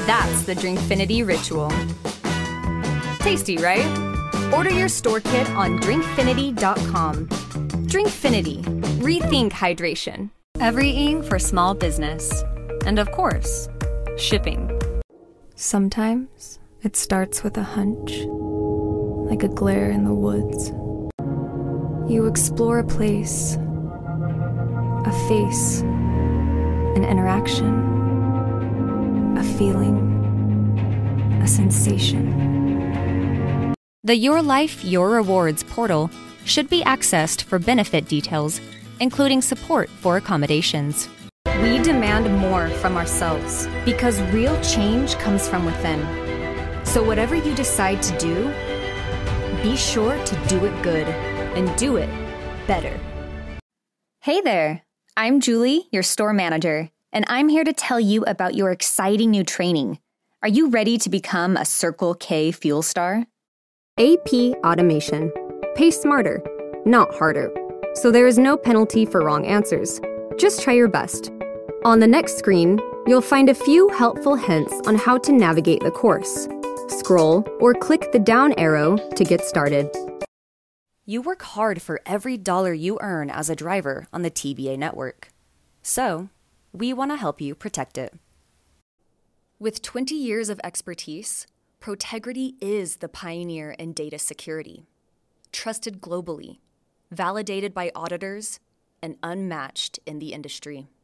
That's the Drinkfinity ritual. Tasty, right? Order your store kit on drinkfinity.com. Drinkfinity. Rethink hydration. Every ing for small business. And of course, shipping. Sometimes it starts with a hunch, like a glare in the woods. You explore a place, a face, an interaction, a feeling, a sensation. The Your Life, Your Rewards portal should be accessed for benefit details, including support for accommodations. We demand more from ourselves because real change comes from within. So whatever you decide to do, be sure to do it good and do it better. Hey there, I'm Julie, your store manager, and I'm here to tell you about your exciting new training. Are you ready to become a Circle K Fuel Star? AP Automation. Pay smarter, not harder. So there is no penalty for wrong answers. Just try your best. On the next screen, you'll find a few helpful hints on how to navigate the course. Scroll or click the down arrow to get started. You work hard for every dollar you earn as a driver on the TBA network. So, we want to help you protect it. With 20 years of expertise, Protegrity is the pioneer in data security. Trusted globally, validated by auditors, and unmatched in the industry.